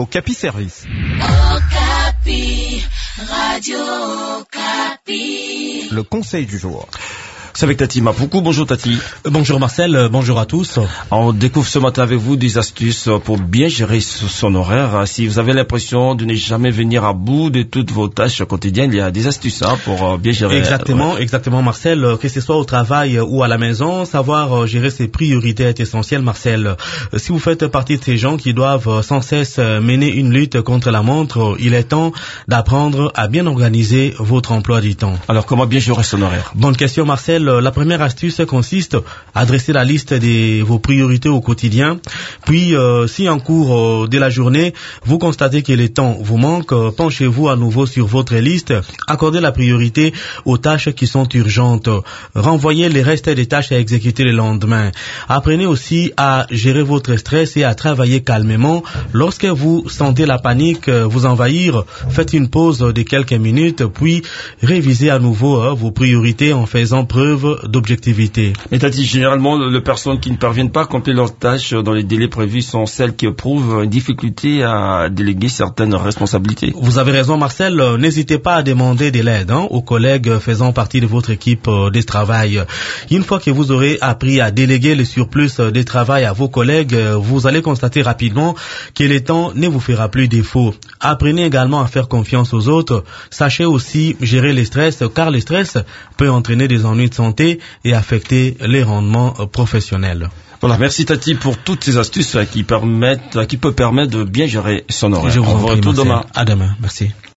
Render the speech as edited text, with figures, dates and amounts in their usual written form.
Okapi Service. Okapi, Radio Okapi. Le conseil du jour. C'est avec Tati Mapoukou. Bonjour Tati. Bonjour Marcel, bonjour à tous. On découvre ce matin avec vous des astuces pour bien gérer son horaire. Si vous avez l'impression de ne jamais venir à bout de toutes vos tâches quotidiennes, il y a des astuces pour bien gérer. Exactement Marcel, que ce soit au travail ou à la maison, savoir gérer ses priorités est essentiel Marcel. Si vous faites partie de ces gens qui doivent sans cesse mener une lutte contre la montre, il est temps d'apprendre à bien organiser votre emploi du temps. Alors comment bien gérer son horaire? Bonne question Marcel. La première astuce consiste à dresser la liste de vos priorités au quotidien. Puis, si en cours de la journée, vous constatez que le temps vous manque, penchez-vous à nouveau sur votre liste. Accordez la priorité aux tâches qui sont urgentes. Renvoyez les restes des tâches à exécuter le lendemain. Apprenez aussi à gérer votre stress et à travailler calmement. Lorsque vous sentez la panique vous envahir, faites une pause de quelques minutes, puis révisez à nouveau vos priorités en faisant preuve d'objectivité. Mais t'as dit, généralement, les personnes qui ne parviennent pas à accomplir leurs tâches dans les délais prévus sont celles qui éprouvent une difficulté à déléguer certaines responsabilités. Vous avez raison Marcel, n'hésitez pas à demander de l'aide aux collègues faisant partie de votre équipe de travail. Une fois que vous aurez appris à déléguer le surplus de travail à vos collègues, vous allez constater rapidement que le temps ne vous fera plus défaut. Apprenez également à faire confiance aux autres. Sachez aussi gérer le stress, car le stress peut entraîner des ennuis de santé et affecter les rendements professionnels. Voilà, merci Tati pour toutes ces astuces qui peuvent permettre de bien gérer son horaire. Je vous en prie, demain. À demain, merci.